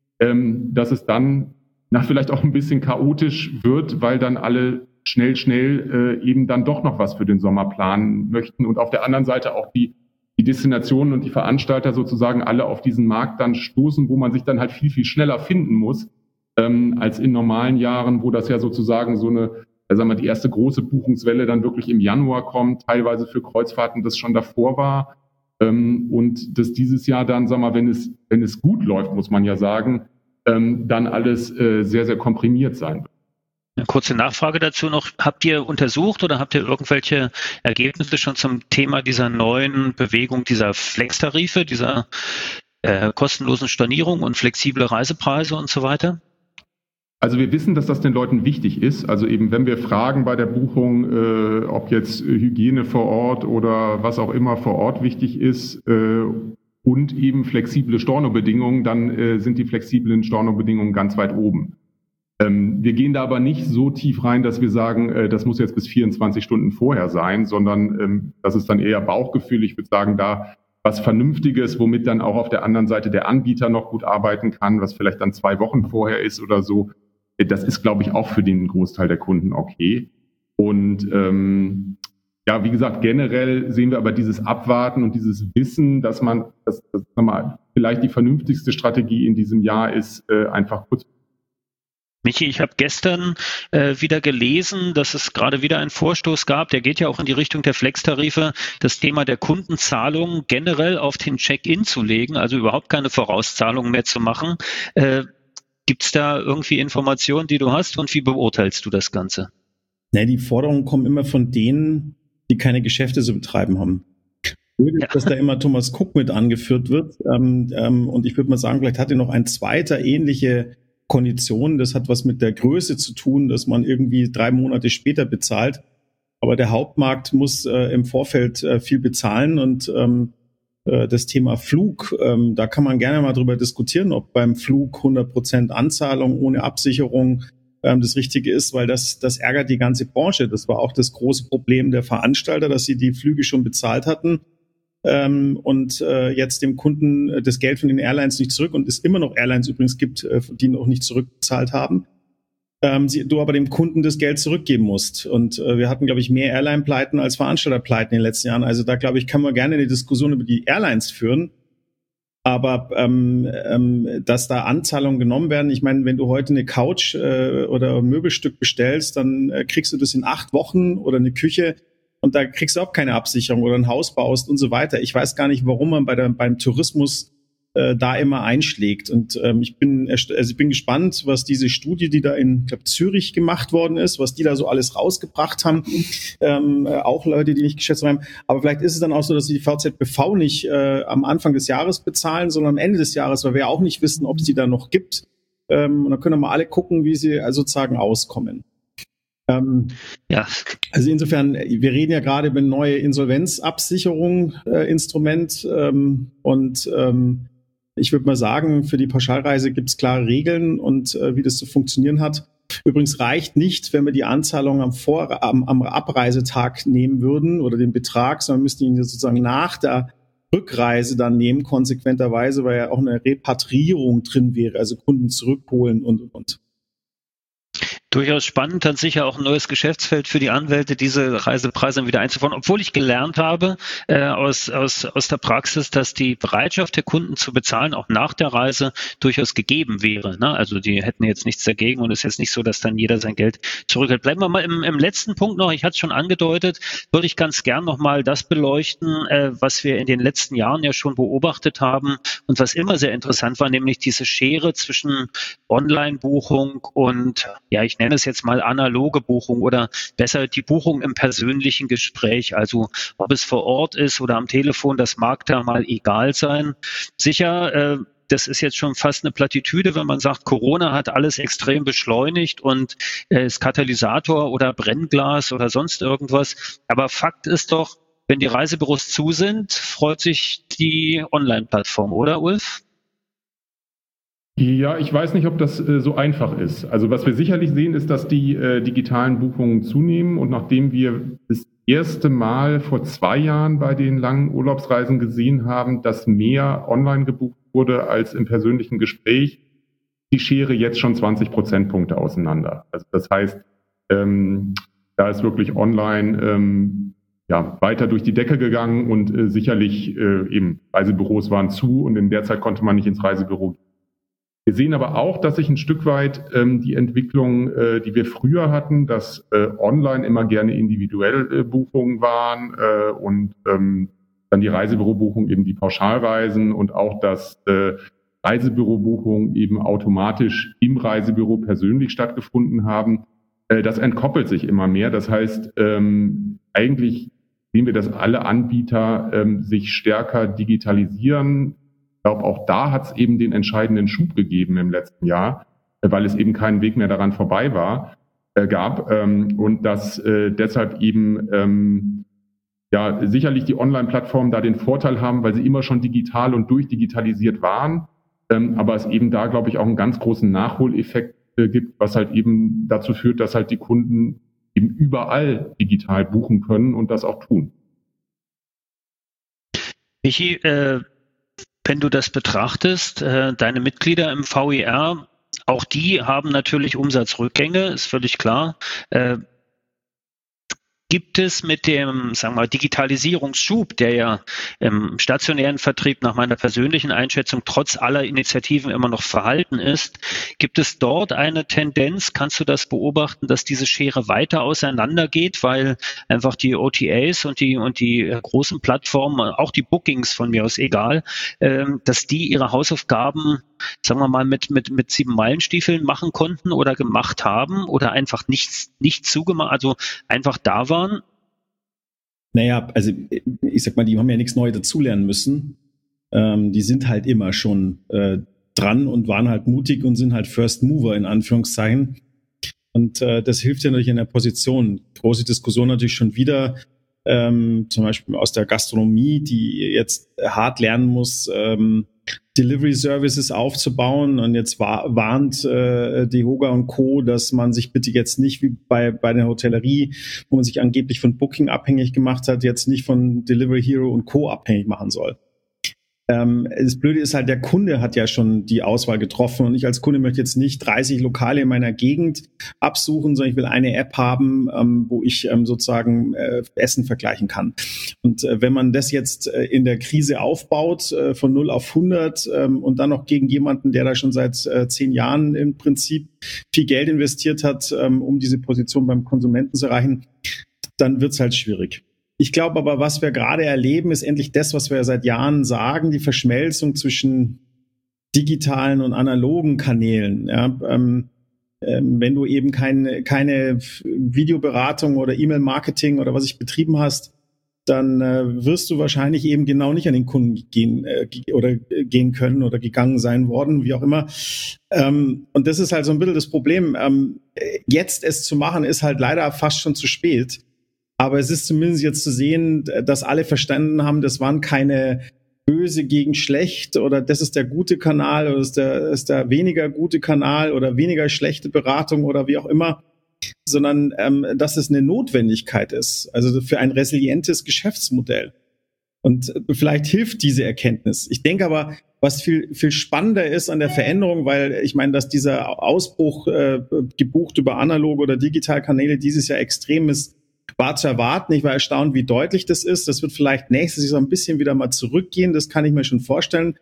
dass es dann na, vielleicht auch ein bisschen chaotisch wird, weil dann alle schnell, schnell eben dann doch noch was für den Sommer planen möchten und auf der anderen Seite auch die, die Destinationen und die Veranstalter sozusagen alle auf diesen Markt dann stoßen, wo man sich dann halt viel, viel schneller finden muss, Ähm, als in normalen Jahren, wo das ja sozusagen so eine, sagen wir, die erste große Buchungswelle dann wirklich im Januar kommt, teilweise für Kreuzfahrten das schon davor war. Ähm, und dass dieses Jahr dann, sagen wir, wenn es, wenn es gut läuft, muss man ja sagen, ähm, dann alles äh, sehr, sehr komprimiert sein wird. Eine kurze Nachfrage dazu noch. Habt ihr untersucht oder habt ihr irgendwelche Ergebnisse schon zum Thema dieser neuen Bewegung, dieser Flex-Tarife, dieser äh, kostenlosen Stornierung und flexible Reisepreise und so weiter? Also wir wissen, dass das den Leuten wichtig ist. Also eben, wenn wir fragen bei der Buchung, äh, ob jetzt Hygiene vor Ort oder was auch immer vor Ort wichtig ist äh, und eben flexible Stornobedingungen, dann äh, sind die flexiblen Stornobedingungen ganz weit oben. Ähm, wir gehen da aber nicht so tief rein, dass wir sagen, äh, das muss jetzt bis vierundzwanzig Stunden vorher sein, sondern ähm, das ist dann eher Bauchgefühl. Ich würde sagen, da was Vernünftiges, womit dann auch auf der anderen Seite der Anbieter noch gut arbeiten kann, was vielleicht dann zwei Wochen vorher ist oder so. Das ist, glaube ich, auch für den Großteil der Kunden okay. Und ähm, ja, wie gesagt, generell sehen wir aber dieses Abwarten und dieses Wissen, dass man, dass, dass mal, vielleicht die vernünftigste Strategie in diesem Jahr ist, äh, einfach kurz. Michi, ich habe gestern äh, wieder gelesen, dass es gerade wieder einen Vorstoß gab, der geht ja auch in die Richtung der Flex-Tarife, das Thema der Kundenzahlung generell auf den Check-in zu legen, also überhaupt keine Vorauszahlungen mehr zu machen. Äh, Gibt es da irgendwie Informationen, die du hast und wie beurteilst du das Ganze? Nee, die Forderungen kommen immer von denen, die keine Geschäfte zu betreiben haben. Ja. Dass da immer Thomas Cook mit angeführt wird. Ähm, ähm, und ich würde mal sagen, vielleicht hat er noch ein zweiter ähnliche Kondition. Das hat was mit der Größe zu tun, dass man irgendwie drei Monate später bezahlt. Aber der Hauptmarkt muss äh, im Vorfeld äh, viel bezahlen und ähm, das Thema Flug, ähm, da kann man gerne mal drüber diskutieren, ob beim Flug hundert Prozent Anzahlung ohne Absicherung ähm, das Richtige ist, weil das, das ärgert die ganze Branche. Das war auch das große Problem der Veranstalter, dass sie die Flüge schon bezahlt hatten ähm, und äh, jetzt dem Kunden das Geld von den Airlines nicht zurück und es immer noch Airlines übrigens gibt, äh, die noch nicht zurückbezahlt haben. ähm, sie, du aber dem Kunden das Geld zurückgeben musst. Und äh, wir hatten, glaube ich, mehr Airline-Pleiten als Veranstalter-Pleiten in den letzten Jahren. Also da, glaube ich, kann man gerne eine Diskussion über die Airlines führen. Aber ähm, ähm, dass da Anzahlungen genommen werden, ich meine, wenn du heute eine Couch äh, oder ein Möbelstück bestellst, dann äh, kriegst du das in acht Wochen oder eine Küche und da kriegst du auch keine Absicherung oder ein Haus baust und so weiter. Ich weiß gar nicht, warum man bei der, beim Tourismus äh, da immer einschlägt. Und ähm, ich bin also ich bin gespannt, was diese Studie, die da in ich glaub, Zürich gemacht worden ist, was die da so alles rausgebracht haben. Ähm, äh, auch Leute, die nicht geschätzt haben. Aber vielleicht ist es dann auch so, dass sie die V Z B V nicht äh, am Anfang des Jahres bezahlen, sondern am Ende des Jahres, weil wir ja auch nicht wissen, ob es die da noch gibt. Ähm, und dann können wir mal alle gucken, wie sie also sozusagen auskommen. Ähm, ja. Also insofern, wir reden ja gerade über eine neue Insolvenzabsicherung, äh, Instrument ähm, und ähm, ich würde mal sagen, für die Pauschalreise gibt es klare Regeln und äh, wie das zu funktionieren hat. Übrigens reicht nicht, wenn wir die Anzahlung am, Vor- am, am Abreisetag nehmen würden oder den Betrag, sondern müssten ihn sozusagen nach der Rückreise dann nehmen, konsequenterweise, weil ja auch eine Repatriierung drin wäre, also Kunden zurückholen und, und, und. Durchaus spannend, dann sicher auch ein neues Geschäftsfeld für die Anwälte, diese Reisepreise wieder einzufordern. Obwohl ich gelernt habe äh, aus, aus, aus der Praxis, dass die Bereitschaft der Kunden zu bezahlen auch nach der Reise durchaus gegeben wäre. Ne? Also die hätten jetzt nichts dagegen und es ist jetzt nicht so, dass dann jeder sein Geld zurückhält. Bleiben wir mal im, im letzten Punkt noch. Ich hatte es schon angedeutet, würde ich ganz gern nochmal das beleuchten, äh, was wir in den letzten Jahren ja schon beobachtet haben und was immer sehr interessant war, nämlich diese Schere zwischen Online-Buchung und, ja, ich nenne es jetzt mal analoge Buchung oder besser die Buchung im persönlichen Gespräch. Also ob es vor Ort ist oder am Telefon, das mag da mal egal sein. Sicher, äh, das ist jetzt schon fast eine Plattitüde, wenn man sagt, Corona hat alles extrem beschleunigt und äh, ist Katalysator oder Brennglas oder sonst irgendwas. Aber Fakt ist doch, wenn die Reisebüros zu sind, freut sich die Online-Plattform, oder Ulf? Ja, ich weiß nicht, ob das äh, so einfach ist. Also was wir sicherlich sehen, ist, dass die äh, digitalen Buchungen zunehmen. Und nachdem wir das erste Mal vor zwei Jahren bei den langen Urlaubsreisen gesehen haben, dass mehr online gebucht wurde als im persönlichen Gespräch, die Schere jetzt schon zwanzig Prozentpunkte auseinander. Also das heißt, ähm, da ist wirklich online ähm, ja, weiter durch die Decke gegangen und äh, sicherlich äh, eben Reisebüros waren zu und in der Zeit konnte man nicht ins Reisebüro gehen. Wir sehen aber auch, dass sich ein Stück weit ähm, die Entwicklung, äh, die wir früher hatten, dass äh, online immer gerne individuelle äh, Buchungen waren äh, und ähm, dann die Reisebürobuchung eben die Pauschalreisen und auch, dass äh, Reisebürobuchungen eben automatisch im Reisebüro persönlich stattgefunden haben. Äh, das entkoppelt sich immer mehr. Das heißt, ähm, eigentlich sehen wir, dass alle Anbieter ähm, sich stärker digitalisieren. Ich glaube, auch da hat es eben den entscheidenden Schub gegeben im letzten Jahr, weil es eben keinen Weg mehr daran vorbei war, äh, gab ähm, und dass äh, deshalb eben ähm, ja sicherlich die Online-Plattformen da den Vorteil haben, weil sie immer schon digital und durchdigitalisiert waren, ähm, aber es eben da, glaube ich, auch einen ganz großen Nachholeffekt äh, gibt, was halt eben dazu führt, dass halt die Kunden eben überall digital buchen können und das auch tun. Michi, äh wenn du das betrachtest, äh, deine Mitglieder im V I R, auch die haben natürlich Umsatzrückgänge, ist völlig klar. Äh, Gibt es mit dem, sagen wir mal, Digitalisierungsschub, der ja im stationären Vertrieb nach meiner persönlichen Einschätzung trotz aller Initiativen immer noch verhalten ist, gibt es dort eine Tendenz, kannst du das beobachten, dass diese Schere weiter auseinandergeht, weil einfach die O T As und die und die großen Plattformen, auch die Bookings von mir aus egal, ähm, dass die ihre Hausaufgaben, sagen wir mal, mit mit mit sieben Meilenstiefeln machen konnten oder gemacht haben oder einfach nichts nicht zugemacht, also einfach da waren? Naja, also ich sag mal, die haben ja nichts Neues dazulernen müssen. Ähm, die sind halt immer schon äh, dran und waren halt mutig und sind halt First Mover in Anführungszeichen. Und äh, das hilft ja natürlich in der Position. Große Diskussion natürlich schon wieder, ähm, zum Beispiel aus der Gastronomie, die jetzt hart lernen muss, ähm, Delivery Services aufzubauen, und jetzt war, warnt äh, DEHOGA und Co., dass man sich bitte jetzt nicht wie bei bei der Hotellerie, wo man sich angeblich von Booking abhängig gemacht hat, jetzt nicht von Delivery Hero und Co. abhängig machen soll. Ähm, das Blöde ist halt, der Kunde hat ja schon die Auswahl getroffen und ich als Kunde möchte jetzt nicht dreißig Lokale in meiner Gegend absuchen, sondern ich will eine App haben, ähm, wo ich ähm, sozusagen äh, Essen vergleichen kann. Und äh, wenn man das jetzt äh, in der Krise aufbaut, äh, von null auf hundert ähm, und dann noch gegen jemanden, der da schon seit äh, zehn Jahren im Prinzip viel Geld investiert hat, ähm, um diese Position beim Konsumenten zu erreichen, dann wird's halt schwierig. Ich glaube aber, was wir gerade erleben, ist endlich das, was wir seit Jahren sagen, die Verschmelzung zwischen digitalen und analogen Kanälen. Ja, ähm, ähm, wenn du eben keine, keine Videoberatung oder E-Mail-Marketing oder was ich betrieben hast, dann äh, wirst du wahrscheinlich eben genau nicht an den Kunden gehen äh, oder äh, gehen können oder gegangen sein worden, wie auch immer. Ähm, und das ist halt so ein bisschen das Problem. Ähm, jetzt es zu machen, ist halt leider fast schon zu spät. Aber es ist zumindest jetzt zu sehen, dass alle verstanden haben, das waren keine böse gegen schlecht oder das ist der gute Kanal oder das ist der, das ist der weniger gute Kanal oder weniger schlechte Beratung oder wie auch immer, sondern ähm, dass es eine Notwendigkeit ist, also für ein resilientes Geschäftsmodell. Und vielleicht hilft diese Erkenntnis. Ich denke aber, was viel viel spannender ist an der Veränderung, weil ich meine, dass dieser Ausbruch äh, gebucht über analoge oder Digitalkanäle dieses Jahr extrem ist, war zu erwarten. Ich war erstaunt, wie deutlich das ist. Das wird vielleicht nächstes Jahr so ein bisschen wieder mal zurückgehen. Das kann ich mir schon vorstellen.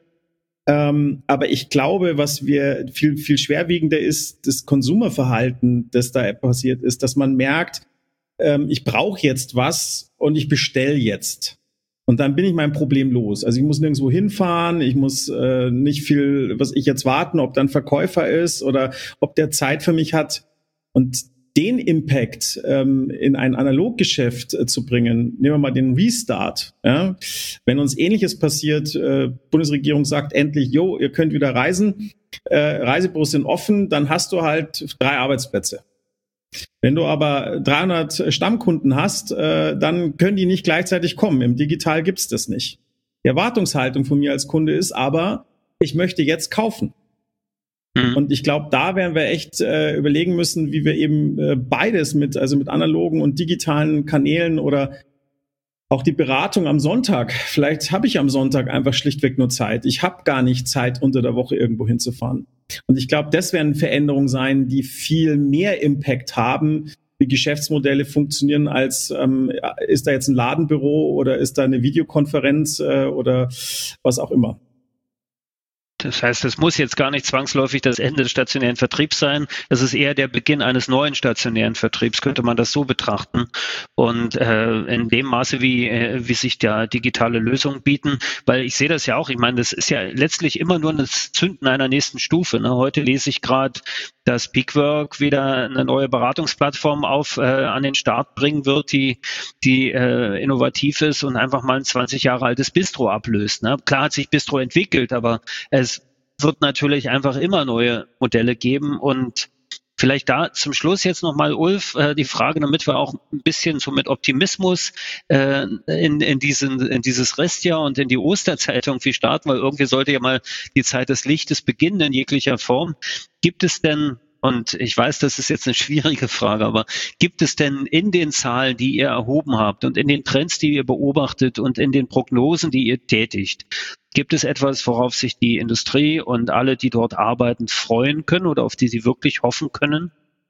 Ähm, aber ich glaube, was wir viel, viel schwerwiegender ist, das Konsumerverhalten, das da passiert ist, dass man merkt, ähm, ich brauche jetzt was und ich bestelle jetzt. Und dann bin ich mein Problem los. Also ich muss nirgendwo hinfahren, ich muss äh, nicht viel, was ich jetzt warten, ob dann Verkäufer ist oder ob der Zeit für mich hat. Und den Impact ähm, in ein Analoggeschäft äh, zu bringen, nehmen wir mal den Restart. Ja? Wenn uns Ähnliches passiert, äh, Bundesregierung sagt endlich, jo, ihr könnt wieder reisen, äh, Reisebüros sind offen, dann hast du halt drei Arbeitsplätze. Wenn du aber dreihundert Stammkunden hast, äh, dann können die nicht gleichzeitig kommen. Im Digital gibt's das nicht. Die Erwartungshaltung von mir als Kunde ist aber, ich möchte jetzt kaufen. Und ich glaube, da werden wir echt äh, überlegen müssen, wie wir eben äh, beides mit, also mit analogen und digitalen Kanälen oder auch die Beratung am Sonntag. Vielleicht habe ich am Sonntag einfach schlichtweg nur Zeit. Ich habe gar nicht Zeit, unter der Woche irgendwo hinzufahren. Und ich glaube, das werden Veränderungen sein, die viel mehr Impact haben, wie Geschäftsmodelle funktionieren, als ähm, ist da jetzt ein Ladenbüro oder ist da eine Videokonferenz äh, oder was auch immer. Das heißt, es muss jetzt gar nicht zwangsläufig das Ende des stationären Vertriebs sein. Es ist eher der Beginn eines neuen stationären Vertriebs, könnte man das so betrachten. Und äh, in dem Maße, wie, äh, wie sich da digitale Lösungen bieten, weil ich sehe das ja auch, ich meine, das ist ja letztlich immer nur das Zünden einer nächsten Stufe. Ne? Heute lese ich gerade, dass Peakwork wieder eine neue Beratungsplattform auf äh, an den Start bringen wird, die, die äh, innovativ ist und einfach mal ein zwanzig Jahre altes Bistro ablöst. Ne? Klar hat sich Bistro entwickelt, aber es wird natürlich einfach immer neue Modelle geben. Und vielleicht da zum Schluss jetzt nochmal, Ulf, äh, die Frage, damit wir auch ein bisschen so mit Optimismus äh, in, in, diesen, in dieses Restjahr und in die Osterzeit irgendwie starten, weil irgendwie sollte ja mal die Zeit des Lichtes beginnen in jeglicher Form. Gibt es denn, und ich weiß, das ist jetzt eine schwierige Frage, aber gibt es denn in den Zahlen, die ihr erhoben habt und in den Trends, die ihr beobachtet und in den Prognosen, die ihr tätigt, gibt es etwas, worauf sich die Industrie und alle, die dort arbeiten, freuen können oder auf die sie wirklich hoffen können?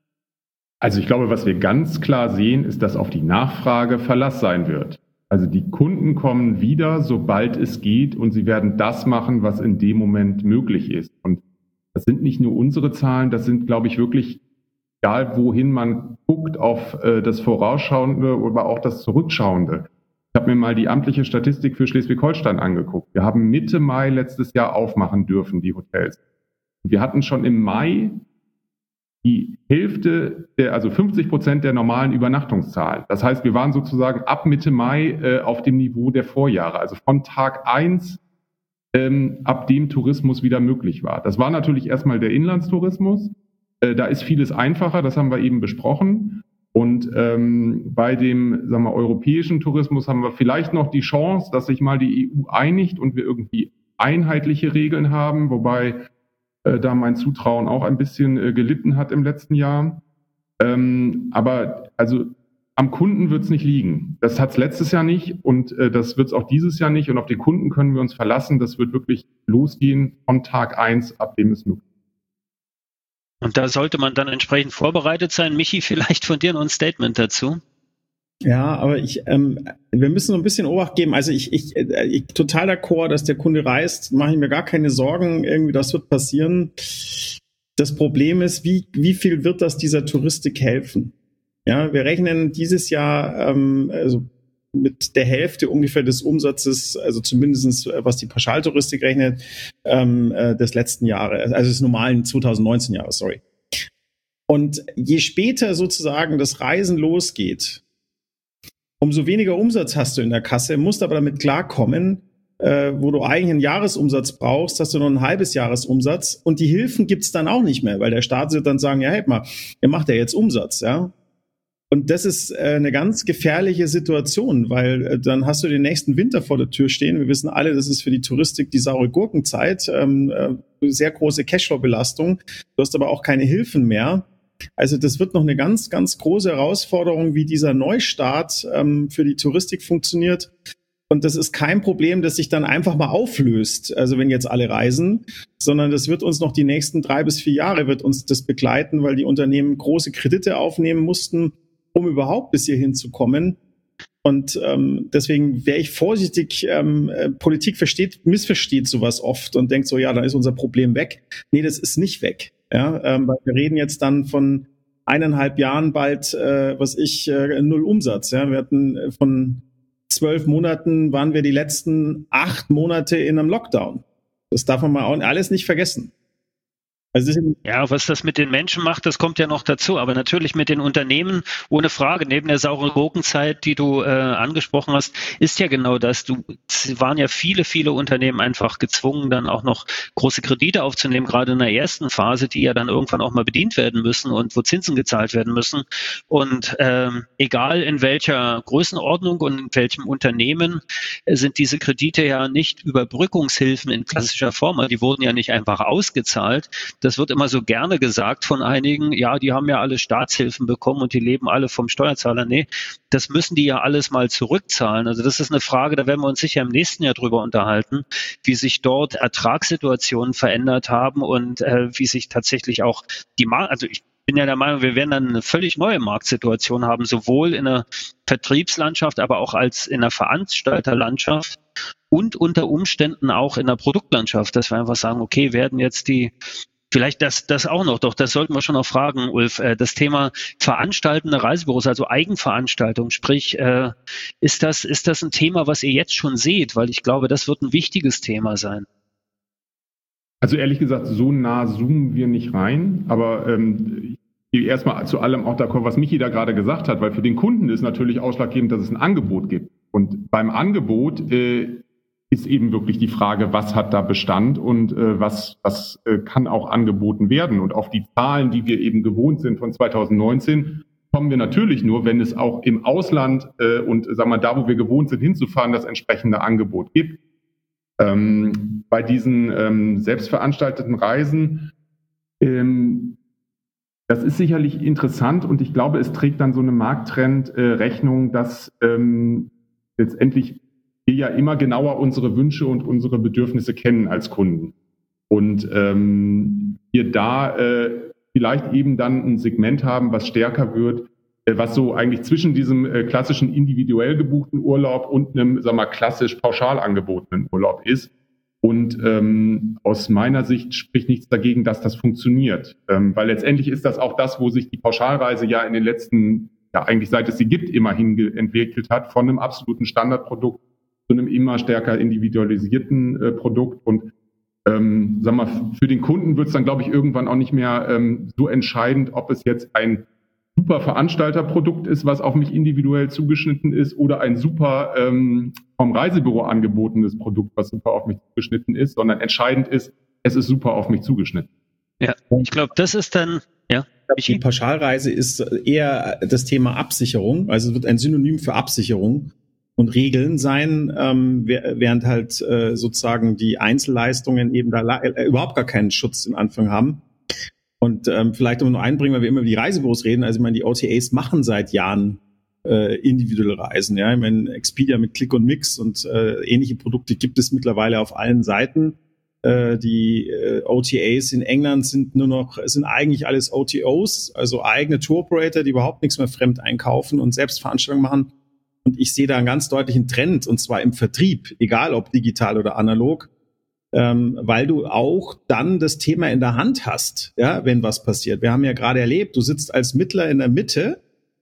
Also ich glaube, was wir ganz klar sehen, ist, dass auf die Nachfrage Verlass sein wird. Also die Kunden kommen wieder, sobald es geht, und sie werden das machen, was in dem Moment möglich ist. Und das sind nicht nur unsere Zahlen, das sind, glaube ich, wirklich, egal wohin man guckt, auf äh, das Vorausschauende oder auch das Zurückschauende. Ich habe mir mal die amtliche Statistik für Schleswig-Holstein angeguckt. Wir haben Mitte Mai letztes Jahr aufmachen dürfen, die Hotels. Wir hatten schon im Mai die Hälfte, der, also fünfzig Prozent der normalen Übernachtungszahlen. Das heißt, wir waren sozusagen ab Mitte Mai äh, auf dem Niveau der Vorjahre. Also von Tag eins, ähm, ab dem Tourismus wieder möglich war. Das war natürlich erstmal der Inlandstourismus. Äh, da ist vieles einfacher, das haben wir eben besprochen. Und ähm, bei dem, sagen wir, europäischen Tourismus haben wir vielleicht noch die Chance, dass sich mal die E U einigt und wir irgendwie einheitliche Regeln haben, wobei äh, da mein Zutrauen auch ein bisschen äh, gelitten hat im letzten Jahr. Ähm, aber also am Kunden wird es nicht liegen. Das hat es letztes Jahr nicht und äh, das wird es auch dieses Jahr nicht. Und auf den Kunden können wir uns verlassen. Das wird wirklich losgehen von Tag eins, ab dem es möglich ist. Und da sollte man dann entsprechend vorbereitet sein. Michi, vielleicht von dir noch ein Statement dazu. Ja, aber ich, ähm, wir müssen so ein bisschen Obacht geben. Also ich, ich, ich total d'accord, dass der Kunde reist, mache ich mir gar keine Sorgen. Irgendwie, das wird passieren. Das Problem ist, wie, wie viel wird das dieser Touristik helfen? Ja, wir rechnen dieses Jahr ähm, also mit der Hälfte ungefähr des Umsatzes, also zumindest was die Pauschaltouristik rechnet, ähm, äh, des letzten Jahres, also des normalen zwanzig neunzehn Jahres, sorry. Und je später sozusagen das Reisen losgeht, umso weniger Umsatz hast du in der Kasse, musst aber damit klarkommen, äh, wo du eigentlich einen Jahresumsatz brauchst, hast du noch ein halbes Jahresumsatz und die Hilfen gibt's dann auch nicht mehr, weil der Staat wird dann sagen, ja, halt mal, ihr macht ja jetzt Umsatz, ja. Und das ist äh, eine ganz gefährliche Situation, weil äh, dann hast du den nächsten Winter vor der Tür stehen. Wir wissen alle, das ist für die Touristik die saure Gurkenzeit, ähm, äh, sehr große Cashflow-Belastung. Du hast aber auch keine Hilfen mehr. Also das wird noch eine ganz, ganz große Herausforderung, wie dieser Neustart ähm, für die Touristik funktioniert. Und das ist kein Problem, das sich dann einfach mal auflöst, also wenn jetzt alle reisen, sondern das wird uns noch die nächsten drei bis vier Jahre wird uns das begleiten, weil die Unternehmen große Kredite aufnehmen mussten, um überhaupt bis hierhin zu kommen. Und ähm, deswegen wäre ich vorsichtig, ähm, äh, Politik versteht, missversteht sowas oft und denkt so, ja, dann ist unser Problem weg. Nee, das ist nicht weg. Ja, ähm, weil wir reden jetzt dann von eineinhalb Jahren bald, äh, was ich, äh, null Umsatz. Ja, wir hatten äh, von zwölf Monaten waren wir die letzten acht Monate in einem Lockdown. Das darf man mal auch alles nicht vergessen. Also ja, was das mit den Menschen macht, das kommt ja noch dazu. Aber natürlich mit den Unternehmen, ohne Frage, neben der sauren Gurkenzeit, die du äh, angesprochen hast, ist ja genau das. Du, es waren ja viele, viele Unternehmen einfach gezwungen, dann auch noch große Kredite aufzunehmen, gerade in der ersten Phase, die ja dann irgendwann auch mal bedient werden müssen und wo Zinsen gezahlt werden müssen. Und ähm, egal in welcher Größenordnung und in welchem Unternehmen, äh, sind diese Kredite ja nicht Überbrückungshilfen in klassischer Form. Die wurden ja nicht einfach ausgezahlt. Das wird immer so gerne gesagt von einigen, ja, die haben ja alle Staatshilfen bekommen und die leben alle vom Steuerzahler. Nee, das müssen die ja alles mal zurückzahlen. Also das ist eine Frage, da werden wir uns sicher im nächsten Jahr drüber unterhalten, wie sich dort Ertragssituationen verändert haben und äh, wie sich tatsächlich auch die Markt, also ich bin ja der Meinung, wir werden dann eine völlig neue Marktsituation haben, sowohl in der Vertriebslandschaft, aber auch als in der Veranstalterlandschaft und unter Umständen auch in der Produktlandschaft, dass wir einfach sagen, okay, werden jetzt die Vielleicht das, das auch noch, doch das sollten wir schon noch fragen, Ulf. Das Thema veranstaltende Reisebüros, also Eigenveranstaltung, sprich, ist das, ist das ein Thema, was ihr jetzt schon seht? Weil ich glaube, das wird ein wichtiges Thema sein. Also ehrlich gesagt, so nah zoomen wir nicht rein, aber ähm, ich gehe erstmal zu allem auch d'accord, was Michi da gerade gesagt hat, weil für den Kunden ist natürlich ausschlaggebend, dass es ein Angebot gibt. Und beim Angebot äh, ist eben wirklich die Frage, was hat da Bestand und äh, was, was äh, kann auch angeboten werden. Und auf die Zahlen, die wir eben gewohnt sind von zwanzig neunzehn, kommen wir natürlich nur, wenn es auch im Ausland äh, und sagen wir da, wo wir gewohnt sind, hinzufahren, das entsprechende Angebot gibt. Ähm, bei diesen ähm, selbstveranstalteten Reisen, ähm, das ist sicherlich interessant und ich glaube, es trägt dann so eine Markttrend äh, Rechnung, dass ähm, letztendlich wir ja immer genauer unsere Wünsche und unsere Bedürfnisse kennen als Kunden. Und ähm, wir da äh, vielleicht eben dann ein Segment haben, was stärker wird, äh, was so eigentlich zwischen diesem äh, klassischen individuell gebuchten Urlaub und einem, sagen wir mal, klassisch pauschal angebotenen Urlaub ist. Und ähm, aus meiner Sicht spricht nichts dagegen, dass das funktioniert. Ähm, weil letztendlich ist das auch das, wo sich die Pauschalreise ja in den letzten, ja eigentlich seit es sie gibt, immerhin entwickelt hat, von einem absoluten Standardprodukt zu einem immer stärker individualisierten äh, Produkt. Und ähm, sag mal, für den Kunden wird es dann, glaube ich, irgendwann auch nicht mehr ähm, so entscheidend, ob es jetzt ein super Veranstalterprodukt ist, was auf mich individuell zugeschnitten ist, oder ein super ähm, vom Reisebüro angebotenes Produkt, was super auf mich zugeschnitten ist, sondern entscheidend ist, es ist super auf mich zugeschnitten. Ja, ich glaube, das ist dann, ja. Die Pauschalreise ist eher das Thema Absicherung, also es wird ein Synonym für Absicherung und Regeln sein, ähm, während halt äh, sozusagen die Einzelleistungen eben da äh, überhaupt gar keinen Schutz in Anfang haben. Und ähm, vielleicht um nur einbringen, weil wir immer über die Reisebüros reden, also ich meine, die O T As machen seit Jahren äh, individuell reisen. Ja, ich meine, Expedia mit Click und Mix und äh, ähnliche Produkte gibt es mittlerweile auf allen Seiten. Äh, die äh, O T As in England sind nur noch, sind eigentlich alles O T Os, also eigene Tour Operator, die überhaupt nichts mehr fremd einkaufen und selbst Veranstaltungen machen. Und ich sehe da einen ganz deutlichen Trend, und zwar im Vertrieb, egal ob digital oder analog, ähm, weil du auch dann das Thema in der Hand hast, ja, wenn was passiert. Wir haben ja gerade erlebt, du sitzt als Mittler in der Mitte,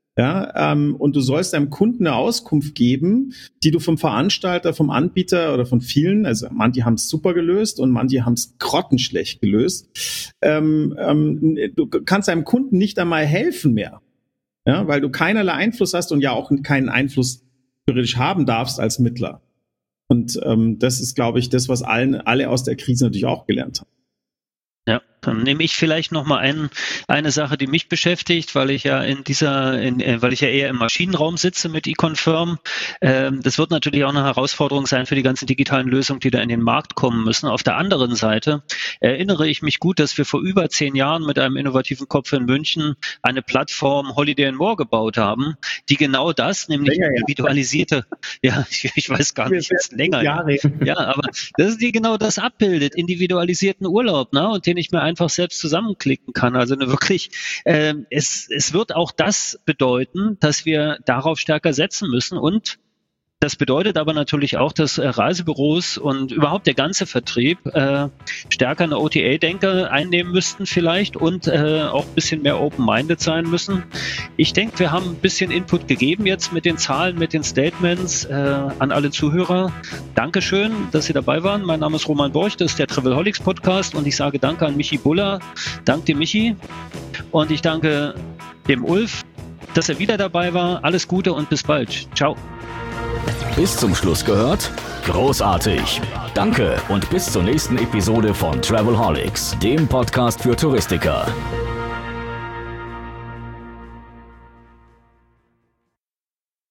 ja, ähm, und du sollst deinem Kunden eine Auskunft geben, die du vom Veranstalter, vom Anbieter oder von vielen, also manche haben es super gelöst und manche haben es grottenschlecht gelöst. Ähm, ähm, du kannst deinem Kunden nicht einmal helfen mehr. Ja, weil du keinerlei Einfluss hast und ja auch keinen Einfluss theoretisch haben darfst als Mittler. Und ähm, das ist, glaube ich, das, was allen, alle aus der Krise natürlich auch gelernt haben. Ja, dann nehme ich vielleicht noch mal ein, eine Sache, die mich beschäftigt, weil ich ja in dieser, in, äh, weil ich ja eher im Maschinenraum sitze mit eConfirm. Ähm, das wird natürlich auch eine Herausforderung sein für die ganzen digitalen Lösungen, die da in den Markt kommen müssen. Auf der anderen Seite erinnere ich mich gut, dass wir vor über zehn Jahren mit einem innovativen Kopf in München eine Plattform Holiday and More gebaut haben, die genau das, nämlich länger, individualisierte, ja, ja ich, ich weiß gar nicht, ist länger, Jahre. ja, aber das ist die genau das abbildet, individualisierten Urlaub, ne, und den ich mir einfach selbst zusammenklicken kann. Also eine wirklich, äh, es, es wird auch das bedeuten, dass wir darauf stärker setzen müssen, und das bedeutet aber natürlich auch, dass äh, Reisebüros und überhaupt der ganze Vertrieb äh, stärker eine O T A-Denke einnehmen müssten vielleicht und äh, auch ein bisschen mehr open-minded sein müssen. Ich denke, wir haben ein bisschen Input gegeben jetzt mit den Zahlen, mit den Statements äh, an alle Zuhörer. Dankeschön, dass Sie dabei waren. Mein Name ist Roman Borch, das ist der Travelholics Podcast, und ich sage danke an Michi Buller. Danke dir, Michi. Und ich danke dem Ulf, dass er wieder dabei war. Alles Gute und bis bald. Ciao. Bis zum Schluss gehört? Großartig! Danke und bis zur nächsten Episode von Travelholics, dem Podcast für Touristiker.